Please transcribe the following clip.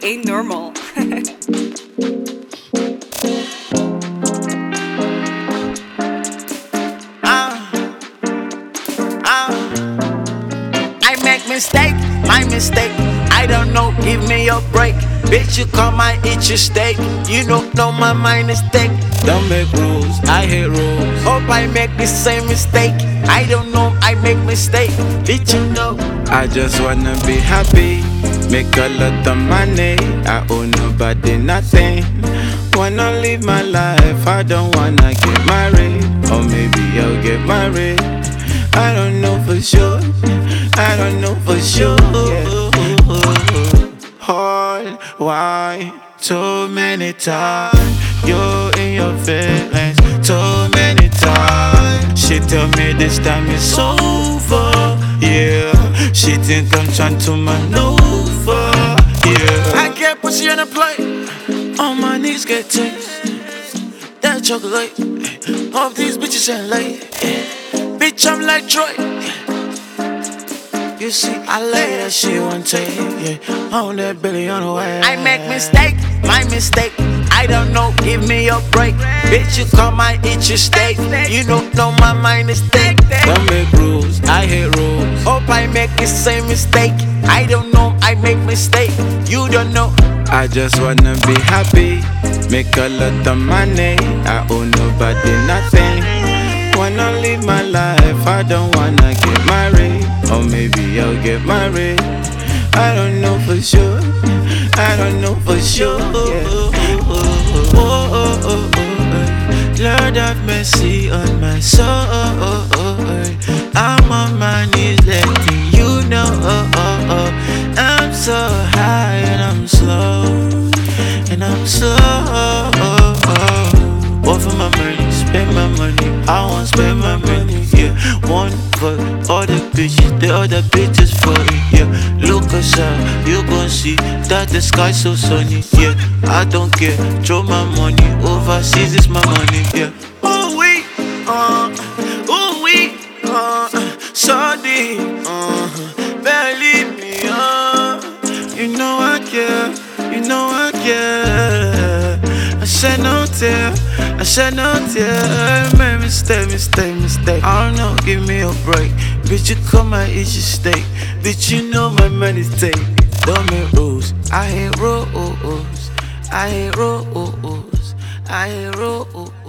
ain't normal. I make mistake, my mistake. I don't know, give me a break. Bitch, you come, I eat your steak. You don't know my mind is thick. Don't make rules, I hate rules. Hope I make the same mistake. I don't know, I make mistake. Bitch, you know. I just wanna be happy, make a lot of money. I owe nobody nothing. Wanna live my life, I don't wanna get married. Or maybe I'll get married. I don't know for sure, I don't know for sure. Hard, why? Too many times you're in your feelings, too many times. She tell me this time it's over, yeah. She think I'm trying to maneuver, yeah. I can't put you on a plate, on my knees get taste. That chocolate, hope these bitches ain't late, yeah. Bitch, I'm like Troy. You see, I lay that shit one take, yeah. On that Billy on the way. I make mistake, my mistake. I don't know, give me a break. Bitch, you come, I eat your steak. You don't know my mind is thick. Don't make rules, I hate rules. Hope I make the same mistake. I don't know, I make mistake. You don't know. I just wanna be happy, make a lot of money. I owe nobody nothing. Wanna live my life, I don't wanna get married. Or maybe I'll get married. I don't know for sure, I don't know for sure, yeah. Lord have mercy on my soul. I'm on my knees letting you know I'm so high and I'm slow, and I'm slow. Work for my money, spend my money. I won't spend my money, yeah. One for all the bitches, the other bitches for it, yeah. Look outside, you gon' see that the sky's so sunny, yeah. I don't care, throw my money overseas, it's my money, yeah. Ooh wee, so deep, believe me, you know I care, you know I care. I said no tear, I said no tear. Made mistake. I don't know, give me a break. Bitch, you come, I eat your steak. Bitch, you know my money's take. Don't make rules, I hate rules. I hate rules, I hate rules.